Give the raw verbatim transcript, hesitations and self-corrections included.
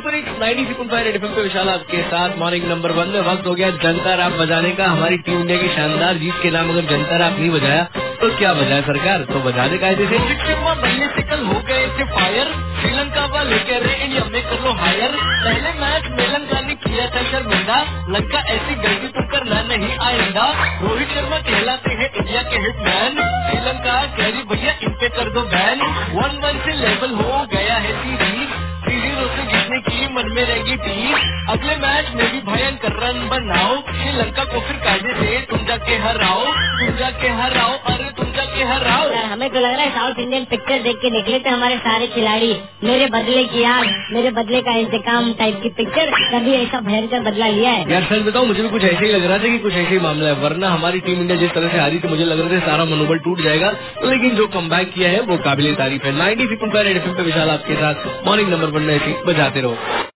Super hits ninety six point five FM पे विशाल आपके साथ मॉर्निंग नंबर वन में वक्त हो गया जनता रैप बजाने का। हमारी टीम इंडिया की शानदार जीत के नाम अगर जनता रैप नहीं बजाया तो क्या बजाए सरकार, तो बजाने का जैसे बनने से कल हो गए थे फायर, श्रीलंका वाले कह रहे इंडिया में कर लो हायर। पहले मैच में लंका ने किया था शर्मिंदा, लंका ऐसी गलती तो करना नहीं आएगा। रोहित शर्मा कहलाते हैं इंडिया के हिटमैन, श्रीलंका कह रही भैया इन पे कर दो बैन। वन वन से लेवल हो गया है सीरीज, थ्री जीरो से जीतने की मन में रहेगी टीम। अगले मैच में भी भयंकर रन बनाओ, श्रीलंका को फिर कायदे से तुम जाके हराओ, तुम जाके हराओ, अरे तुम जाके हराओ। हमें तो लग रहा है साउथ इंडियन पिक्चर देख के निकले थे हमारे सारे खिलाड़ी। मेरे बदले की आग, मेरे बदले का इंतकाम टाइप की पिक्चर, कभी ऐसा भयंकर बदला लिया है? यार सच बताओ, मुझे भी कुछ ऐसे ही लग रहा था कि कुछ ऐसे ही मामला है, वरना हमारी टीम इंडिया जिस तरह से हारी थी मुझे लग रहा था सारा मनोबल टूट जाएगा, लेकिन जो कमबैक किया है वो काबिले तारीफ है। Ninety six point five FM पे विशाल आपके साथ मॉर्निंग नंबर वन में ऐसी बजाते रहो।